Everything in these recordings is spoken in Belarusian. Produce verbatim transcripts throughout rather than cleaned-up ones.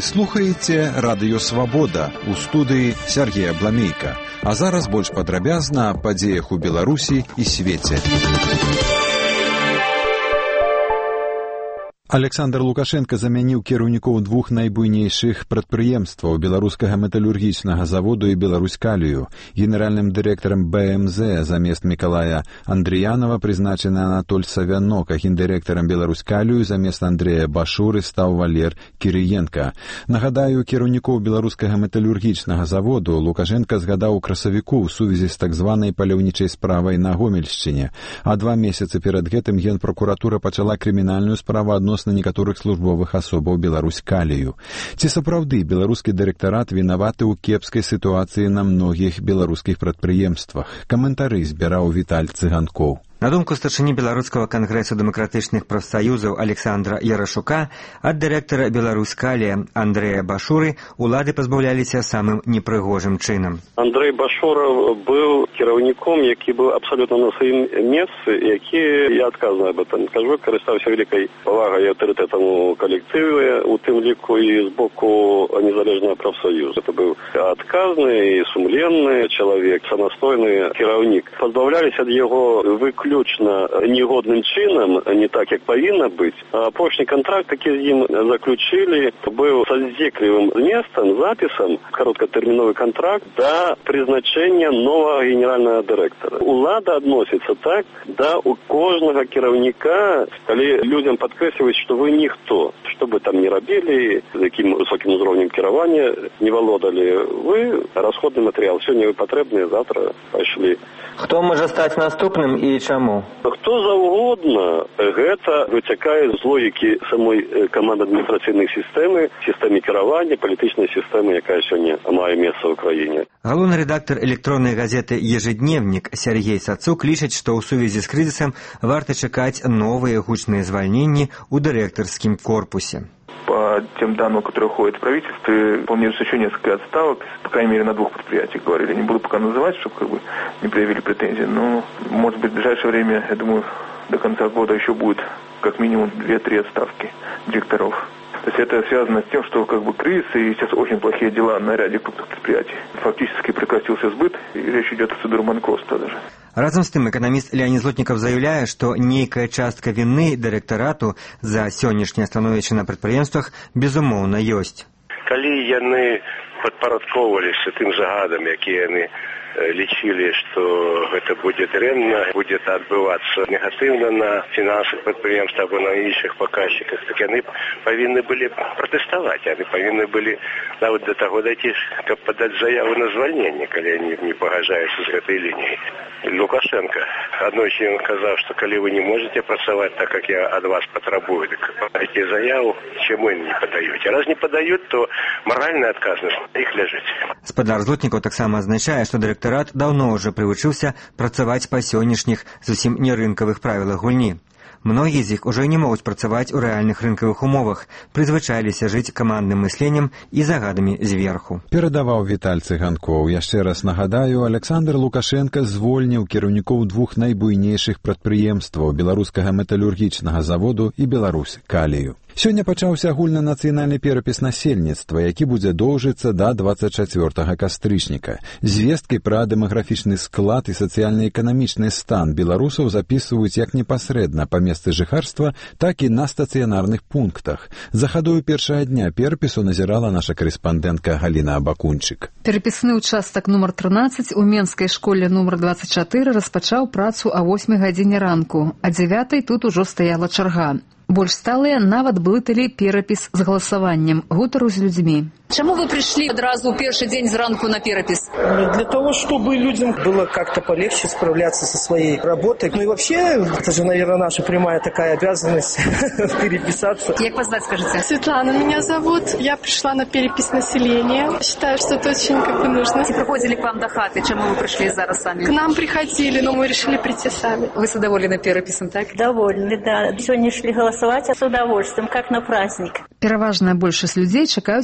слухаеце радыё «Свабода», у студыі Сергей Абламейка. А зараз больш падрабязна аб падзеях у Беларусі і свеце. Александр Лукашенко замяніў кіраўнікоў двух найбуйнейшых прадпрыемстваў беларускага металургічнага заводу і Беларуськалію. Генеральным дырэктарам бэ эм зэ замест Мікалая Андрыянова прызначаны Анатоль Савянок, а гендырэктарам Беларуськалію замест Андрэя Башуры стаў Валер Кірыенка. Нагадаю, кіраўнікоў беларускага металургічнага заводу Лукашенко згадаў у красавіку ў сувязі з так званай паляўнічай справай на Гомельшчыне. А два месяцы перад гэтым генпракуратура пачала крымінальную справу адносно на некаторых службовых асобаў Беларуськалію. Ці сапраўды беларускі дырэктарат вінаваты ў кепскай сітуацыі на многіх беларускіх прадпрыемствах? Каментары збіраў Віталь Цыганкоў. На думку старшыні Беларускага кангрэсу дэмакратычных прафсаюзаў Александра Ярашука, ад дырэктара Беларуськалія Андрэя Башуры улады пазбаўляліся самым непрыгожым чынам. Андрэй Башура быў кіраўніком, які быў абсалютна на сваім месцы, які, я адказна аб этом кажу, карыстаўся вялікай павагай і аўтарытэтам у калектыве, у тым ліку і з боку незалежнага прафсаюза. Это быў адказны і сумленны чалавек, самастойны кіраўнік. Пазбаўляліся ад яго выключна негодным чынам, не так, як павінна быць. Апошні контракт, які з ім заключылі, быў са здзеклівым зместам, запісам, кароткатэрміновы контракт да прызначэння новага генеральнага дырэктара. Улада адносіцца так да у кожнага кіраўніка, калі людзям падкрэсліваюць, што вы ніхто, што бы там не рабілі, з якім высокім узроўнем кіравання не валодалі, вы расходны матэрыял. Сёння вы патрэбныя, завтра пайшлі. Хто можа стаць наступным і чаму? Хто заўгодна, гэта выцякае з логікі самой каманды адміністрацыйнай сістэмы, сістэмы кіравання, палітычнай сістэмы, якая сёння мае месца ў краіне. Галоўны рэдактар электроннай газеты «Ежедневнік» Сергей Сацук лічыць, што ў сувязі з крызісам варта чакаць новыя гучныя звальненні ў дырэктарскім корпусе. По тем данным, которые ходят в правительстве, планируется еще несколько отставок, по крайней мере, на двух предприятиях говорили. Не буду пока называть, чтобы как бы не проявили претензий, но, может быть, в ближайшее время, я думаю, до конца года еще будет как минимум две-три отставки директоров. То есть это связано с тем, что как бы кризис и сейчас очень плохие дела на ряде крупных предприятий. Фактически прекратился сбыт, и речь идет о процедуре банкротства даже. Разам з тым, эканаміст Леонид Злотнікаў заяўляе, што нейкая частка віны дырэктарату за сённяшняе становішча на прадпрыемствах безумоўна ёсць. Калі яны падпарадкоўваліся тым загадам, якія яны лічылі, што гэта будзе дрэнна, будзе адбывацца негатыўна на фінансах прадпрыемствах або на іншых паказчыках, так яны павінны былі пратэставаць, яны павінны былі нават да таго дайти, каб падаць заяву на звальненне, калі яны не пагаджаюцца з гэтай лініяй. Лукашенко аднойчы ён казаў, што калі вы не можете працаваць так, як я ад вас патрабую, дык падайце заяву, чаму яны не падаюць. А раз не падаюць, то маральная адказнасць на іх ляжыць. Спадар Злотнікаў таксама азначае, што дырэктарат даўно ўжо прывучыўся працаваць па сённяшніх зусім не рынкавых правілах гульні. Многія з іх ужо не могуць працаваць у рэальных рынкавых умовах, прызвычаіліся жыць камандным мысленнем і загадамі зверху. Перадаваў Віталь Цыганкоў. Яшчэ раз нагадаю, Александр Лукашенко звольніў кіраўнікоў двух найбуйнейшых прадпрыемстваў беларускага металургічнага заводу і Беларуськалію. Сёння пачаўся агульнанацыянальны перапіс насельніцтва, які будзе доўжыцца да дваццаць чацвёртага кастрычніка. Звесткі пра дэмаграфічны склад і сацыяльна-эканамічны стан беларусаў запісваюць як непасрэдна па месцы жыхарства, так і на стацыянарных пунктах. За хадою першага дня перапісу назірала наша карэспандэнтка Галіна Абакунчык. Перапісны ўчастак нумар трынаццаць у Менскай школе нумар дваццаць чатыры распачаў працу а восьмай гадзіне ранку, а дзявятай тут ужо стаяла чарга. Больш сталыя нават блыталі перапіс з галасаваннем, гутару з людзьмі. Чему вы пришли одразу в первый день зранку на перепись? Для того, чтобы людям было как-то полегче справляться со своей работой. Ну и вообще, это же, наверное, наша прямая такая обязанность переписаться. Как вас звать, скажите? Светлана меня зовут. Я пришла на перепись населения. Считаю, что это очень как бы нужно. Приходили к вам до хаты? Чему вы пришли зараз сами? К нам приходили, но мы решили прийти сами. Вы довольны переписом, так? Довольны, да. Сегодня шли голосовать с удовольствием, как на праздник. Пераважная большасць людзей чакаюць перапісчыкаў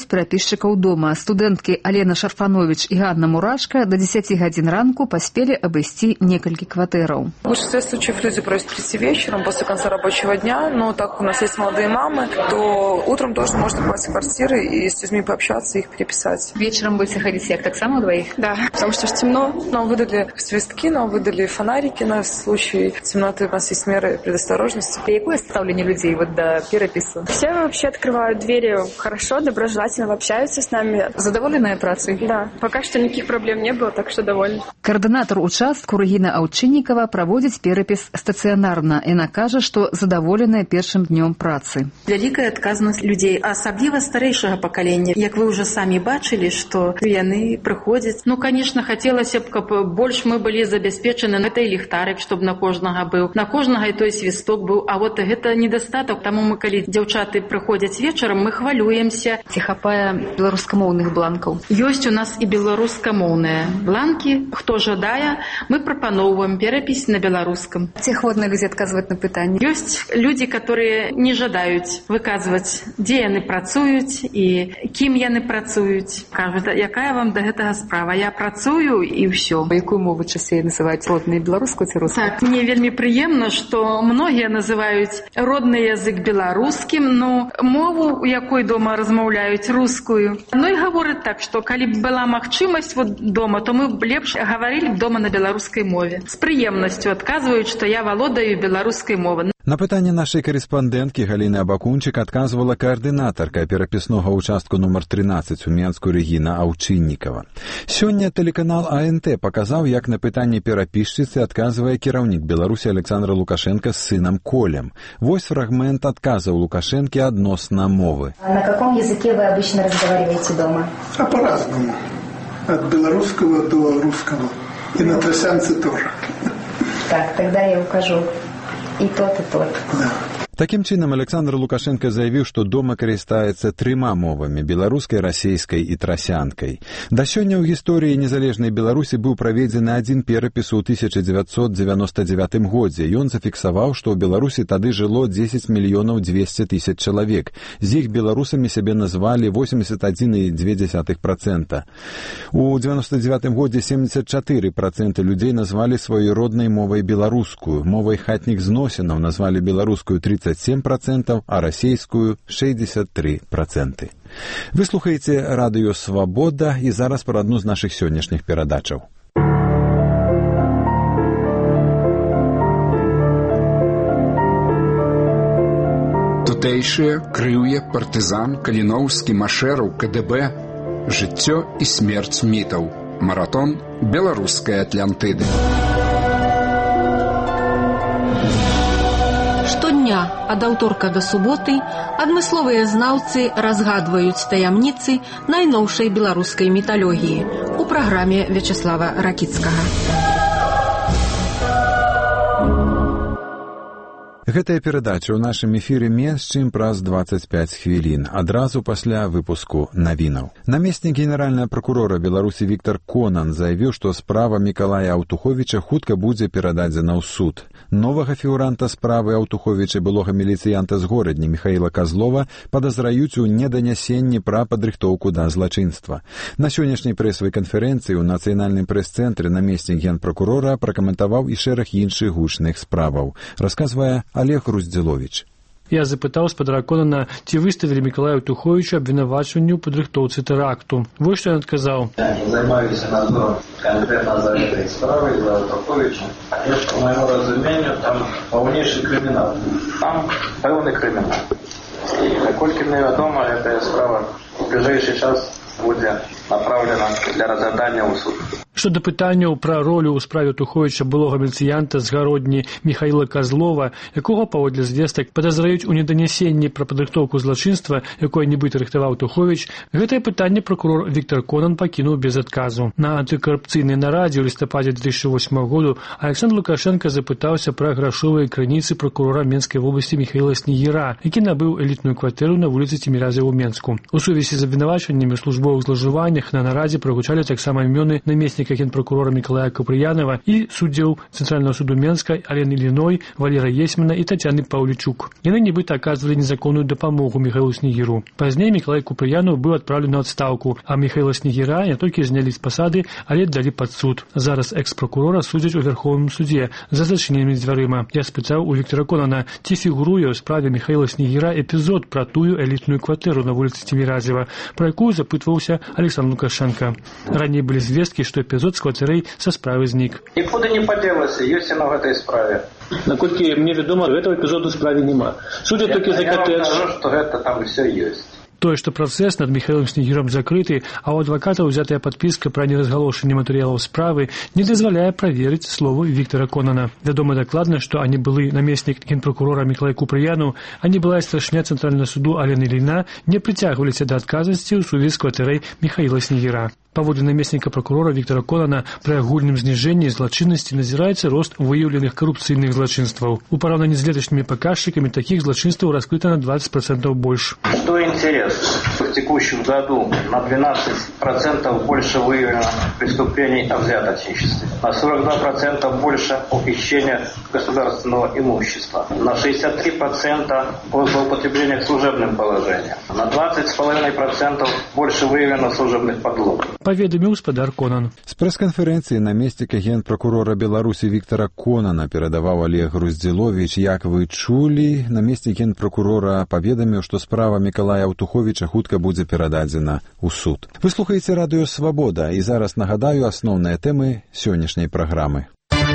падпольшчыкаў дома студэнткі Алена Шарфанович и Ганна Мурашка до десяти гадзін ранку поспели обойти некалькі кватэраў. В большинстве случаев люди просят прийти вечером после конца рабочего дня, но так как у нас есть молодые мамы, то утром тоже можно попасть в квартиры и с людьми пообщаться, их переписать. Вечером будете ходить як так само двоих? Да, потому что темно. Нам выдали свистки, нам выдали фонарики на случай темноты. У нас есть меры предосторожности. Какое ставление людей вот до перепису? Все вообще открывают двери хорошо, доброжелательно общаются с нами. Задоволенная працей? Да. Пока что никаких проблем не было, так что довольны. Координатор участку Регина Аўчыннікава проводит перепис стационарно. Яна кажа, что задоволенная першым днем працы. Вялікая адказнасць людзей, асабліва старэйшага пакалення. Як вы уже самі бачылі, што яны прыходзяць. Ну, конечно, хацелася б, каб больш мы былі забяспечаны на той ліхтарик, чтобы на кожнага быў, на кожнага і той свісток быў. А вот гэта недастаток. Таму мы, калі дзяўчаты прыходзяць вечарам, мы хвалюемся. Ці хапае беларускамоўных бланкаў? Ёсць у нас і беларускамоўныя бланкі. Хто жадае, мы прапаноўваем перапіс на беларускам. Ці ахвотна людзі адказваць на пытанні? Ёсць людзі, которые не жадаюць выказваць, дзе яны працуюць і кім яны працуюць. Кажуць, якая вам да гэтага справа? Я працую і ўсё. Якую мову часцей называюць, родную беларускую ці рускую? Так, мне вельмі прыемна, што многія называюць родны язык беларускім, но мову, у якой дома размаўляюць, рускую. Ну і гавораць так, што калі б была магчымасць вот дома, то мы б лепш гаварылі б дома на беларускай мове. З прыемнасцю адказваюць, што я валодаю беларускай мовай. На пытанне нашай корэспандэнткі Галіны Абакунчык адказвала коаардынатарка перапіснога участку нумар тринадцать у Менску Регіна Аўчыннікава. Сёння тэлеканал А Н Т паказаў, як на пытанне перапісчыцы адказвае кіраўнік Беларусі Александр Лукашенко з сынам Колем. Вось фрагмент адказаў Лукашэнкі адносна мовы. А на каком языке вы обычно разговариваете дома? А по-разному. От белорусского до русского. И на тросянце тоже. Так, тогда я укажу. И тот, и тот. Да. Такім чынам, Александр Лукашенко заявіў, што дома карыстаецца трыма мовамі – беларускай, расейскай і трасянкай. Да сёння ў гісторыі незалежнай Беларусі быў праведзены адзін перапіс у тысяча дзевяцьсот дзевяноста дзевятым годзе. Ён зафіксаваў, што ў Беларусі тады жыло дзесяць мільёнаў дзвесце тысяч чалавек. З іх беларусамі сябе назвалі восемьдесят один и две десятых процента. У дзевяноста дзевятым годзе семьдесят четыре процента людзей назвалі сваёй роднай мовай беларускую. Мовай хатніх зносінаў назвалі беларускую тридцать семь процентов, а расейскую шестьдесят три процента. Вы слухаеце радыё «Свабода» і зараз пра адну з нашых сённяшніх перадачаў. Тутэйшыя, Крыўе, партызан, Каліноўскі, Машэраў, К Д Б, жыццё і смерць мітаў. Маратон беларускай Атлантыды. Штодня ад аўторка да суботы адмысловыя знаўцы разгадваюць таямніцы найноўшай беларускай міталогіі у праграме Вячеслава Ракіцкага. Гэтая перадача ў нашым эфіры менш чым праз двадцать пять хвілін, адразу пасля выпуску навінаў. Намеснік генеральнага пракурора Беларусі Віктор Конан заявіў, што справа Мікалая Аўтуховіча хутка будзе перададзена ў суд. Новага фігуранта справы Аўтуховіча, былога міліцыянта з горадні Міхаіла Казлова, падазраюць у неданясенні пра падрыхтоўку да злачынства. На сённяшняй прэсавай канферэнцыі ў нацыянальным прэс-цэнтры намеснік генпракурора пракаментаваў і шэраг іншых гучных справаў. Расказвае Олег Руздзіловіч. Я запытаў спадара Конана, ці выставілі Мікалая Аўтуховіча абвінавачванню ў падрыхтоўцы тэракту. Вось што ён адказаў. Я не займаюся надзором конкретно за этой справой, за Аўтуховича. По моему разумению, там полнейший криминал. Там пэўны криминал. И, наколькі мне вядома, эта справа в ближайший час будзе направлена для разглядання ў суд. Што да пытанняў пра ролю ў справе Аўтуховіча былога міліцыянта з гародні Міхаіла Казлова, якога паводле звестак падазраюць у неданясенні пра падрыхтоўку злачынства, якое нібыта рыхтаваў Аўтуховіч, гэтае пытанне пракурор Віктор Конан пакінуў без адказу. На антыкарупцыйнай нарадзе ў лістападзе две тысячи восьмого году Александр Лукашенко запытаўся пра грашовыя крыніцы пракурора Менскай вобласці Міхаіла Снегіра, які набыў элітную кватэру на вуліцы Ціміраза ў Менску. У сувязі з абвінавачваннямі ў службовых злажываннях на нарадзе прагучалі таксама імёны намесніка наместника генпрокурора Миколая Куприянова и суддзяў Центрального суду Менска Алены Линой, Валера Есмина и Татьяны Павличук. Яны нібыта оказывали незаконную допомогу Михаилу Снегиру. Позднее Миколай Куприянов был отправлен на отставку, а Михаила Снегира не только знялі з пасады, але далі пад суд. Зараз экс-прокурора судзяць у Верховным суде за зачыненымі дзвярыма. Я спытаў у Віктора Конана, ці фігуруе ў справе Михаила Снегира эпізод про тую элітную кватэру на вуліцы Тимиразева, про якую запытваўся Александр Лукашенко. Раней былі звесткі, што эпізод з кватэрай са справы знік. Нікуди не падзелася, ёсць яно в гэтай справе. Наколькі мне вядома, гэтага эпізоду ў справе няма. Судя толькі за катэдж. Я кажу, што гэта там все ёсць. Тое, што працэс над Михаилом Снегиром закрыты, а ў адваката ўзятая падпіска пра неразгалошанне матэрыялаў справы не дазваляе праверыць словы Віктора Конана. Вядома дакладна, што ані былы намеснік генпрокурора Миколай Куприяну, ані былая старшыня Цэнтральнага суду Алены Ліна не прыцягваліся да адказнасці ў сувязі з кватэрай Михаила Снегира. Паводле намесніка прокурора Віктора Конана, пры агульным зніжэнні злачыннасці назіраецца рост выяўленых карупцыйных злачынстваў. У параўнанні з леташнімі паказчыкамі такіх злачынстваў раскрыта на двадцать процентов больше. Что интересно, в текущем году на двенадцать процентов больше выявлено преступлений о взяточничестве, на сорок два процента больше похищения государственного имущества, на шестьдесят три процента по злоупотреблениях служебным положением, на двадцать целых пять десятых процента больше выявлено служебных подлогов. Паведаміў спадар Конан. З прэс-канферэнцыі намесніка генпракурора Беларусі Віктора Конана перадаваў Олег Груздзіловіч. Як вы чулі, намеснік генпракурора паведаміў, што справа Мікалая Аўтуховіча хутка будзе перададзена ў суд. Вы слухаеце радыё «Свабода» і зараз нагадаю асноўныя тэмы сённяшняй праграмы.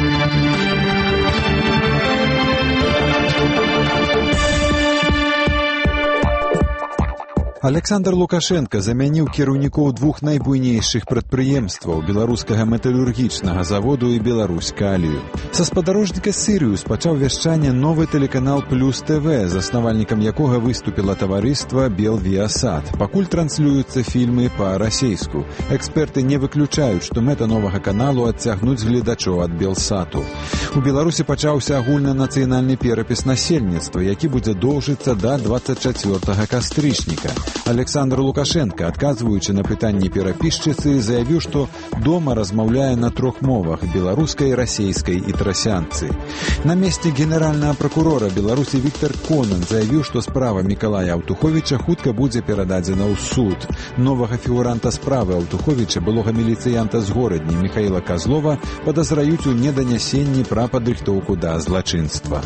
Александр Лукашенко заменил кіраўнікоў двух найбуйнейшых прадпрыемстваў беларускага металлургічнага заводу і Беларуськалію. Са спадарожніка Сірыус пачаў вяшчанне новы тэлеканал Плюс ТВ, заснавальнікам якога выступіла таварыства Белвіасат. Пакуль транслююцца фільмы па-расейску. Эксперты не выключаюць, што мэта новага каналу адцягнуць гледачоў ад Белсату. У Беларусі пачаўся агульнанацыянальны перапіс насельніцтва, які будзе доўжыцца да двадцать чацвёртага кастрычніка. Александр Лукашенко, адказваючы на пытанні перапісчыцы, заявіў, што дома размаўляе на трох мовах – беларускай, расейскай і трасянцы. Намеснік генеральнага прокурора Беларусі Віктор Конан заявіў, што справа Мікалая Аўтуховіча хутка будзе перададзена ў суд. Новага фігуранта справы Аўтуховіча, былога міліцыянта з горадні Михаила Козлова, падазраюць у неданясенні пра падрыхтоўку да злачынства.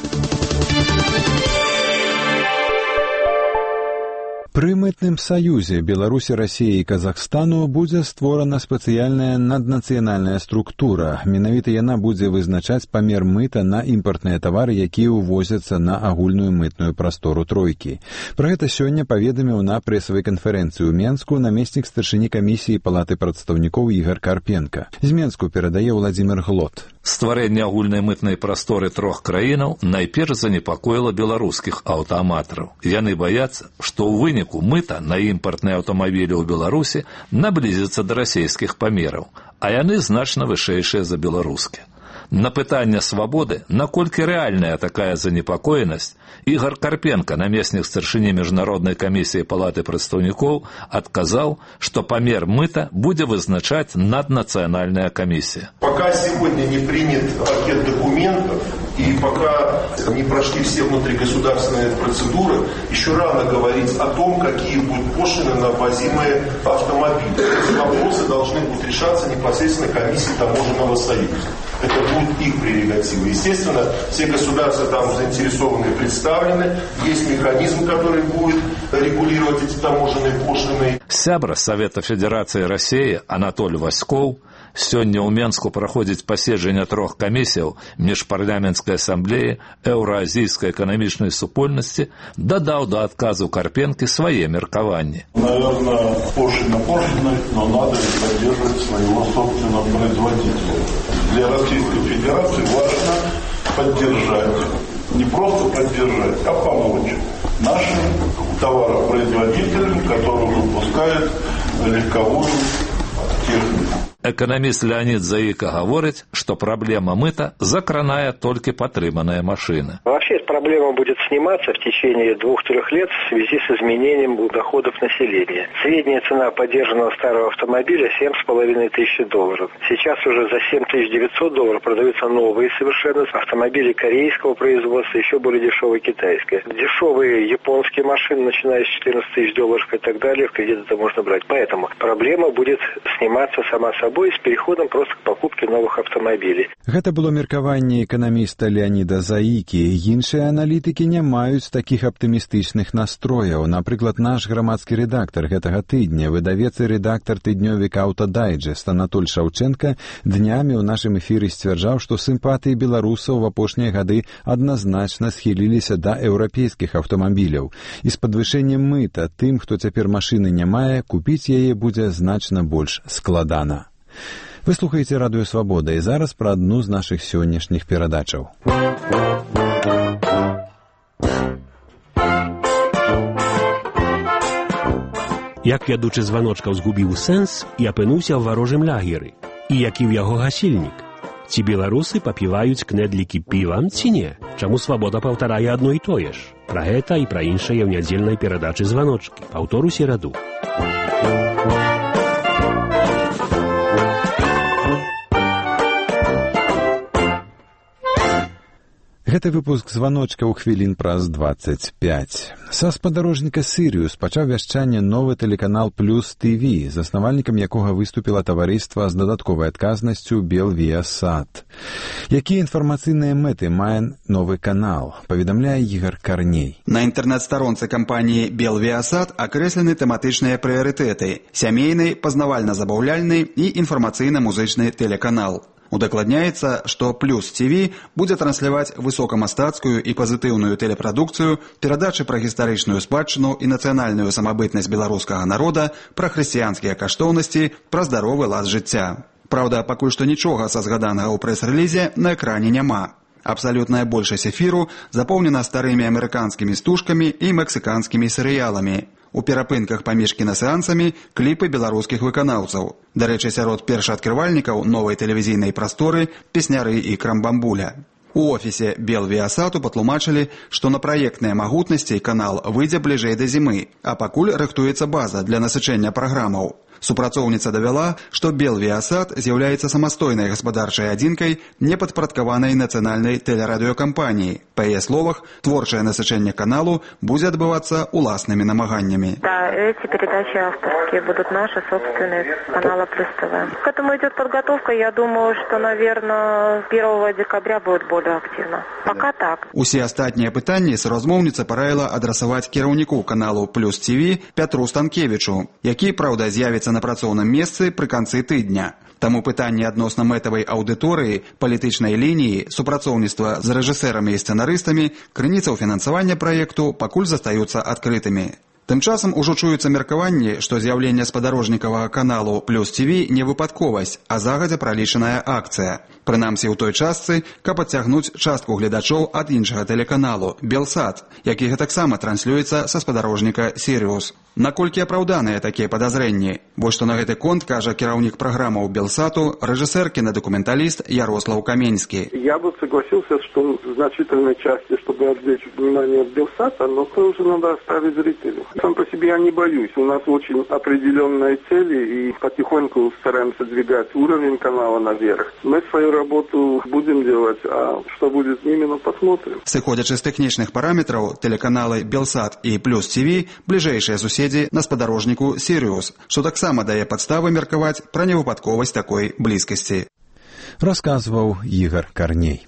Пры мытным саюзе Беларусі, Расіі і Казахстану будзе створана спецыяльная наднацыянальная структура. Менавіта яна будзе вызначаць памер мыта на імпартныя тавары, якія ўвозяцца на агульную мытную прастору тройкі. Пра гэта сёння паведаміў на прэсавай канферэнцыі ў Менску намеснік старшыні камісіі Палаты прадстаўнікоў Ігор Карпенка. З Менску перадае Владзімир Глот. Стварэнне агульнай мытнай прасторы трох краінаў найперш занепакоіла беларускіх аўтааматараў. Яны баяцца, што ў выніку мыта на імпартныя аўтамабілі ў Беларусі наблізіцца да расейскіх памераў, а яны значна вышэйшыя за беларускія. На пытанне «Свабоды», наколькі рэальная такая занепакоенасць, Ігор Карпенка, намеснік старшыні Міжнароднай камісіі Палаты прадстаўнікоў, адказаў, што памер мыта будзе вызначаць наднацыянальная камісія. Пока сегодня не принят пакет документов и пока не прошли все внутригосударственные процедуры, еще рано говорить о том, какие будут пошлины на ввозимые автомобили. Эти вопросы должны будут решаться непосредственно комиссией таможенного союза. Это будет их прерогатива. Естественно, все государства там заинтересованы и представлены. Есть механизм, который будет регулировать эти таможенные пошлины. Сябра Совета Федерации России Анатолий Васьков сёння ў Менску праходзіць паседжанне трох камісіяў міжпарламенцкай асамблеі Еўраазійскай эканамічнай супольнасці, дадаў да адказу Карпенкі свае меркаванні. Наверное, пошлина пошлиной, но надо поддерживать своего собственного производителя. Для Российской Федерации важно поддержать, не просто поддержать, а помочь нашим товаропроизводителям, которые выпускают легковую технику. Эканаміст Леонид Заика говорит, что проблема мыта закранае только потрыманная машина. Вообще эта проблема будет сниматься в течение двух-трех лет в связи с изменением доходов населения. Средняя цена подержанного старого автомобиля семь с половиной тысяч долларов. Сейчас уже за семь тысяч девятьсот долларов продаются новые совершенно автомобили корейского производства, еще более дешевые китайские. Дешевые японские машины, начиная с четырнадцати тысяч долларов и так далее, в кредит это можно брать. Поэтому проблема будет сниматься сама собой с переходом просто к покупке новых автомобилей. Гэта было меркаванне эканаміста Леоніда Заікі. Іншыя аналітыкі не маюць такіх аптымістычных настрояў. Напрыклад, наш грамадскі рэдактар гэтага тыдня, выдавец і рэдактар тыднёвіка «Аўтадайджэст» Анатоль Шаўчэнка днямі ў нашым эфіры сцвярджаў, што сімпатыі беларусаў в апошнія гады адназначна схіліліся да еўрапейскіх аўтамабіляў. І з падвышэннем мыта тым, хто цяпер машыны не мае, купіць яе будзе значна больш складана. Вы слухаеце радыё «Свабода» і зараз пра адну з нашых сённяшніх перадачаў. Як вядучы званочкаў згубіў сэнс і апынуўся ў варожым лагеры, і які ў яго гасільнік. Ці беларусы папіваюць кнэдлікі півам, ці не? Чаму «Свабода» паўтарае адно і тое ж? Пра гэта і пра іншае ў нядзельнай перадачы «Званочкі». Паўтор у сераду. Гэты выпуск званочка ў хвілін праз дваццаць пяць. Са спадарожніка «Сірыус» пачаў вяшчанне новы тэлеканал «Плюс ТВ», заснавальнікам якога выступіла таварыства з дадатковай адказнасцю «Белвіасат». Якія інфармацыйныя мэты мае новы канал, паведамляе Ігар Карней. На інтэрнэт-старонцы кампаніі «Белвіасат» акрэслены тэматычныя прыярытэты – сямейны, пазнавальна-забаўляльны і інфармацыйна-музычны тэлеканал. Удакладняецца, што «Плюс ТВ» будзе трансляваць высокамастацкую і пазітыўную тэлепрадукцыю, перадачы пра гістарычную спадчыну і нацыянальную самабытнасць беларускага народа, пра хрысціянскія каштоўнасці, пра здаровы лад жыцця. Праўда, пакуль што нічога са згаданага ў прэс-рэлізе на экране няма. Абсалютная большасць эфіру запоўнена старымі амерыканскімі стужкамі і мексіканскімі серыяламі. У перапынках паміж кінасеансамі кліпы беларускіх выканаўцаў. Дарэчы, сярод першаадкрывальнікаў новай тэлевізійнай прасторы песняры і крамбамбуля. У офісе «Белвіасату» патлумачылі, што на праектныя магутнасці канал выйдзе бліжэй да зімы, а пакуль рыхтуецца база для насычэння праграмаў. Супрацоўніца давяла, што «Белвіасат» з'яўляецца самастойнай гаспадарчай адзінкай, не падпарадкаванай нацыянальнай тэлерадыёкампаніі. Па яе словах, творчае насычэнне каналу будзе адбывацца уласнымі намаганнямі. Да, эти передачи авторские будут наши, собственные, канала «Плюс ТВ». К этому идет подготовка, я думаю, что, наверное, первого декабря будет более активно. Пока так. Усе астатнія пытанні суразмоўніца параіла адрасаваць кіраўніку каналу «Плюс ТВ» Пятру Станкевічу, які, праўда, з'явіцца на працоўным месцы пры канцы тыдня. Таму пытанні адносна мэтавай аўдыторыі, палітычнай лініі, супрацоўніцтва з рэжысэрамі і сцэнарыстамі, крыніцаў фінансавання праекту пакуль застаюцца адкрытымі. Тым часам ужо чуюцца меркаванні, што з'яўленне спадарожнікавага каналу «Плюс ТВ» не выпадковасць, а загадзя пралічаная акцыя. Прынамсі ў той частцы, каб адцягнуць частку гледачоў ад іншага тэлеканалу «Белсат», які гэтаксама транслюецца са спадарожніка «Сірыус». Наколькі апраўданыя такія падазрэнні? Вось што на гэты конт кажа кіраўнік праграмаў «Белсату», рэжысэр, кинодокументалист Ярослав Каменский. Я бы согласился, что в значительной части, чтобы отвлечь внимание от «Белсата», но это уже надо оставить зрителю. Сам по себе я не боюсь. У нас очень определенные цели, и потихоньку стараемся двигать уровень канала наверх. Мы свою работу будем делать, а что будет с ними, ну посмотрим. Сыходячы з тэхнічных параметраў, тэлеканалы «Белсат» і «Плюс ТВ» бліжэйшыя суседзі на спадарожніку «Сірыус», што таксама дае падставы меркаваць пра невыпадковасць такой блізкасці. Расказваў Ігар Карней.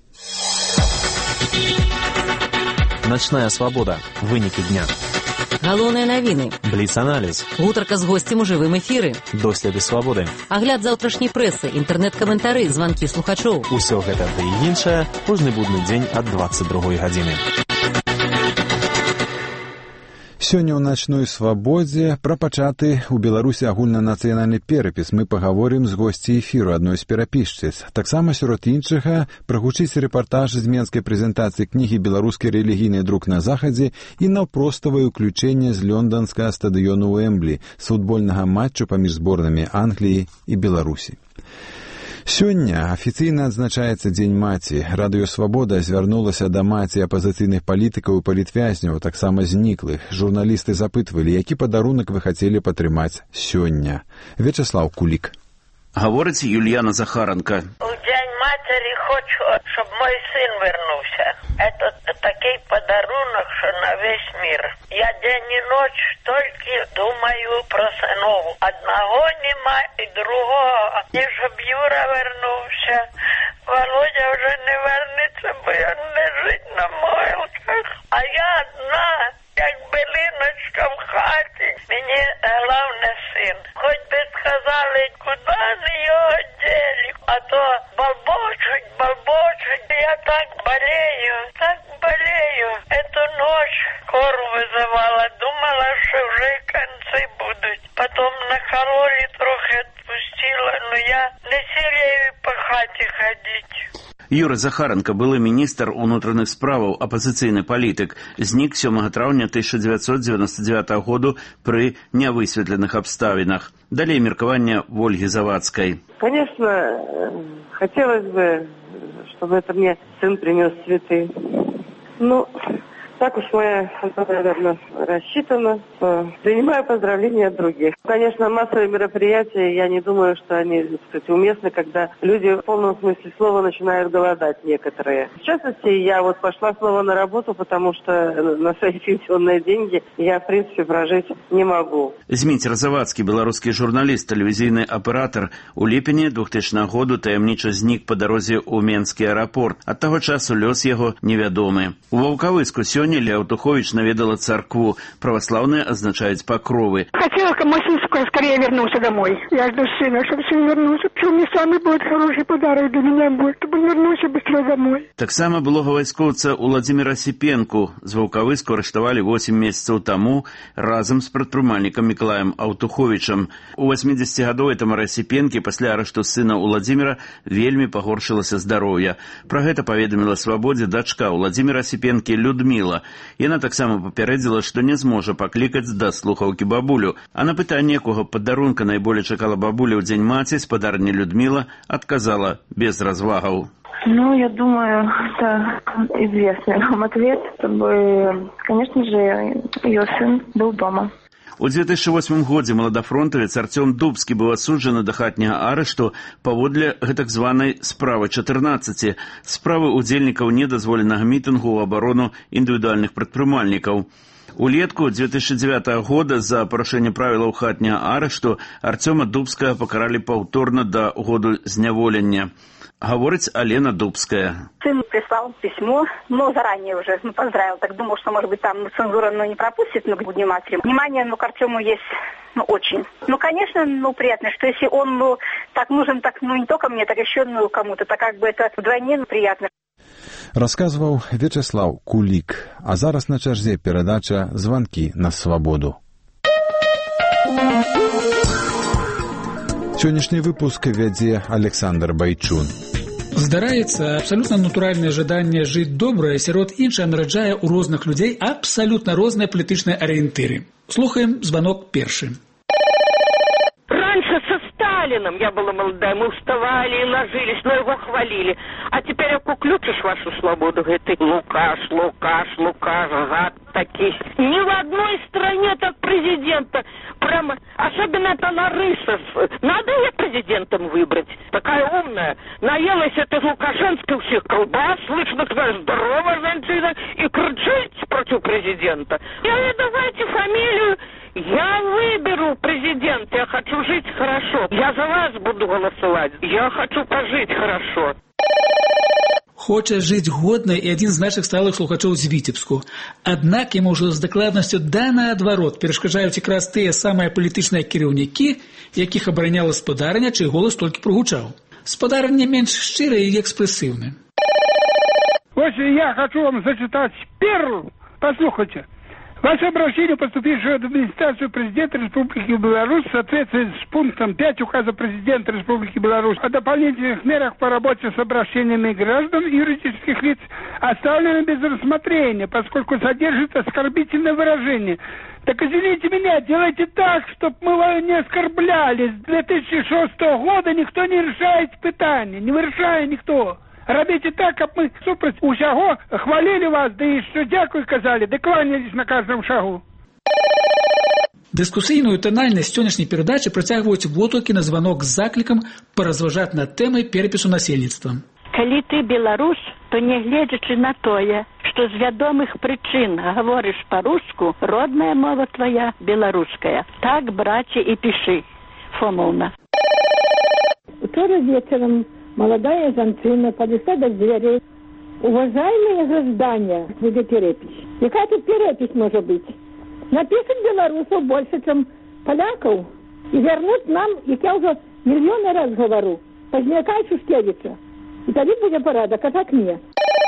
Ночная свабода. Вынікі дня. Галоўныя навіны. Бліц-аналіз. Гутарка з госцем у жывым эфіры. Доследы свабоды. Агляд заўтрашняй прэсы, інтэрнэт-каментары, званкі слухачоў. Усё гэта ды і іншае кожны будны дзень ад дваццаць другой гадзіны. Сёння ў начной свабодзе пра пачаты ў Беларусі агульнанацыянальны перапіс мы паговорым з госцей эфіру адной з перапісчыц. Таксама сярод іншага прагучыць рэпартаж з менскай прэзентацыі кнігі «Беларускі рэлігійны друк на захадзе» і наўпроставае ўключэнне з лонданскага стадыёну Уэмблі з футбольнага матчу паміж зборнамі Англіі і Беларусі. Сёння афіцыйна адзначаецца Дзень маці. Радыё «Свабода» звярнулася да маці апазіцыйных палітыкаў і палітвязняў, таксама зніклых. Журналісты запытвалі, які падарунак вы хацелі падтрымаць сёння. Вячеслав Кулик. Гаворыць Юліяна Захаранка. У Дзень матері хочу, щоб мой сын вернувся. Это такий подарунок, що на весь мир. Я день і ночь тільки думаю про синов. Одного нема і другого. І щоб Юра вернувся. Володя вже не вернеться, бо я не жить на могилках. А я одна, як билиночка в хаті. Мені головне син. Хоч би сказали, куди вони його діли. А то балбочуть, балбочуть. Я так болею, так болею. Эту ночь кору вызывала. Думала, що вже конці будуть. Потім накололи, трохи відпустила. Но я не сілею по хаті ходити. Юра Захаранка, былы міністр унутраных справаў, апазіцыйны палітык, знік сёмага траўня тысяча дзевяцьсот дзевяносто девятого году пры нявысветленых абставінах. Далей меркаванне Ольги Завадской. Конечно, хотелось бы, чтобы это мне сын принес цветы. Ну, так уж моя, наверное, рассчитана, что принимаю поздравления от других. Конечно, массовые мероприятия, я не думаю, что они, так сказать, уместны, когда люди в полном смысле слова начинают голодать некоторые. В частности, я вот пошла снова на работу, потому что на свои пенсионные деньги я, в принципе, прожить не могу. Зміцер Завадскі, беларускі журналіст, тэлевізійны аператор, у ліпені двухтысячнага году таямніча знік па дарозе ў Менскі аэрапорт. Ад таго часу лёс яго невядомы. У Ваўкавыску сёння Леа Тухович наведала царкву. Православные означают покровы. Хотела, чтобы мой сын скорее вернулся домой. Я жду сына, чтобы сын вернулся. Что мне самый будет хороший подарок для меня будет, чтобы он вернулся быстро домой. Так само былога вайскоўца Уладзіміра Сіпенку з Ваўкавыску арыштавалі восемь месяцаў таму разам з прадпрымальнікам Мікалаем Аўтуховічам. У восьмидесятигадовай Тамары Сіпенкі пасля арышту сына Уладзіміра вельмі пагоршылася здароўе. Пра гэта паведаміла Свабодзе дачка Уладзіміра Сіпенкі Людміла. Яна таксама папярэдзіла, што не зможа паклікаць да слухаўкі бабулю. А на пытанне, якога падарунка найболей чакала бабуля ў Дзень маці, спадарня Людмила адказала без развагаў. Ну, я думаю, это известный вам ответ, чтобы, конечно же, ее сын был дома. У две тысячи восьмым годзе маладафронтавец Артём Дубскі быў асуджаны да хатняга арышту паводле гэтак званай справы чатырнаццаць, справы удзельнікаў недазволенага мітынгу ў абарону індывідуальных прадпрымальнікаў. Улетку две тысячи девятого года за парушэнне правілаў хатняга арышту Артёма Дубскага пакаралі паўторна да году зняволення. Говорит Алена Дубская. Сын прислал письмо, но заранее уже, ну, поздравил. Так думал, что, может быть, там цензура, ну, не пропустит, ну, к Дню матери. Внимание, ну, к Артему есть, ну, очень. Ну, конечно, ну, приятно, что если он, ну, так нужен, так, ну, не только мне, так еще, ну, кому-то, так как бы это вдвойне, ну, приятно. Расказваў Вячеслав Кулик. А зараз на чарзе перадача «Званкі на свабоду». Сённяшні выпуск вядзе Александр Байчун. Здараецца, абсалютна натуральнае жаданне жыць добра сярод іншае нараджае ў розных людзей абсалютна розныя палітычныя арыентыры. Слухаем звонок першы. Раньше со Сталином я была молодая, мы вставали и ложились, но его хвалили. А теперь я уключишь вашу свободу, говорит, Лукаш, Лукаш, Лукаш, гад таких. Ни в одной стране так президента. Прямо, особенно это Нарысов. Надо ее президентом выбрать. Такая умная. Наелась этой Лукашенской у всех колбас, слышно, такая здоровая женщина, и кричит против президента. Я говорю, давайте фамилию. Я выберу президента. Я хочу жить хорошо. Я за вас буду голосовать. Я хочу пожить хорошо. Хоча жыць годна і адзін з нашых сталых слухачоў з Віцебску. Аднак яму ўжо з дакладнасцю да наадварот перашкаджаюць якраз тыя самыя палітычныя кіраўнікі, якіх абараняла спадарня, чый голас толькі прогучаў. Спадарня менш шчыры і экспрэсіўны. Вот я хочу вам зачитать первую, послушайте, Ваше обращение, поступившее в администрацию президента Республики Беларусь в соответствии с пунктом пять указа президента Республики Беларусь о дополнительных мерах по работе с обращениями граждан и юридических лиц, оставлено без рассмотрения, поскольку содержит оскорбительное выражение. Так извините меня, делайте так, чтобы мы не оскорблялись. С две тысячи шестого года никто не решает питание, не вирішає ніхто. Робите так, как мы супроть усяго хвалили вас, да и что дякую казали, да кланялись на каждом шагу. Дискусійную тональність сьогоднішньої передачі притягують водгуки на дзвонок з закликом поразважати над темою перепису насельніцтва. Калі ты беларус, то не гледзячы на тое, што з вядомых прычын гаворыш па-руску, родная мова твоя беларуская. Так, браце, и пиши. Фомовна. Вчера вечером молодая женщина подошла до дверей. Уважаемые граждане, будет перепись. Какая тут перепись может быть? Напишут белорусов больше, чем поляков. И вернут нам, и я уже миллионы раз говорю, Поздняка и Шушкевича. І тоді буде порядок, а так ні.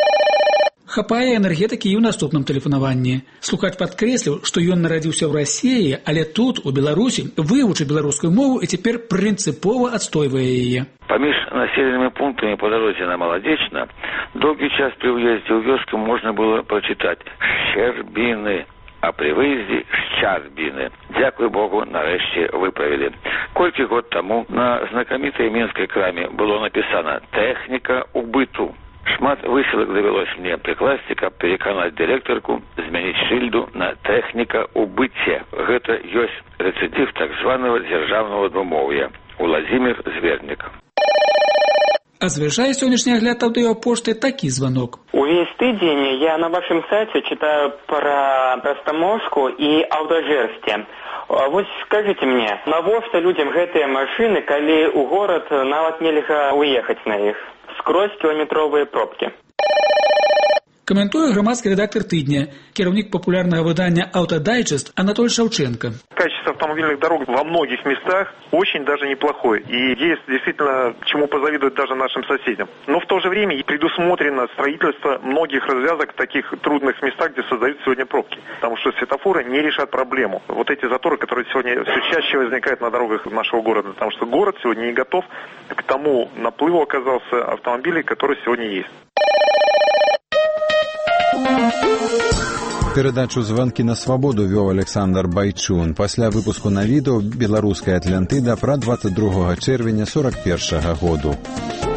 Хапае энергетыкі і ў наступным тэлефанаванні. Слухач падкрэсліў, што ён нарадзіўся ў Расіі, але тут, у Беларусі, вывучыў беларускую мову і цяпер прынцыпова адстойвае яе. Паміж населенымі пунктамі па дарозе на Маладзечна доўгі час пры ўездзе ў вёску можна было прачытаць «Шчэрбіны», а при выезде Щарбіны. Дякую Богу, нарэшце выправілі. Колькі год таму на знакамітай мінскай краме было напісана «Тэхніка убыту». Шмат высілак давялося мне прыкласці, каб пераканаць дырэктарку змяніць шыльду на «Тэхніка убыце». Гэта ёсць рэцыдыв так званого дзяржаўнага двумоўя. Уладзімір Звернік. А завершая сегодняшний огляд аудиопошты таки звонок. Увесь тыдзень я на вашем сайте читаю про растаможку и аўтажэрсце. Вот скажите мне, навошта людям гэтыя машины, калі у город нават нельга уехать на іх? Скрозь километровые пробки. Комментует громадский редактор «Тыдня», кіраўнік популярного выдания «Автодайджест» Анатолий Шевченко. Качество автомобильных дорог во многих местах очень даже неплохое. И есть действительно чему позавидовать даже нашим соседям. Но в то же время предусмотрено строительство многих развязок в таких трудных местах, где создают сегодня пробки. Потому что светофоры не решат проблему. Вот эти заторы, которые сегодня все чаще возникают на дорогах нашего города. Потому что город сегодня не готов к тому наплыву оказался автомобилей, который сегодня есть. Перадачу «Звонки на свабоду» вёў Александр Байчун пасля выпуску на відэо «Беларуская Атлантыда» пра двадцать другога чэрвеня сорок першага году.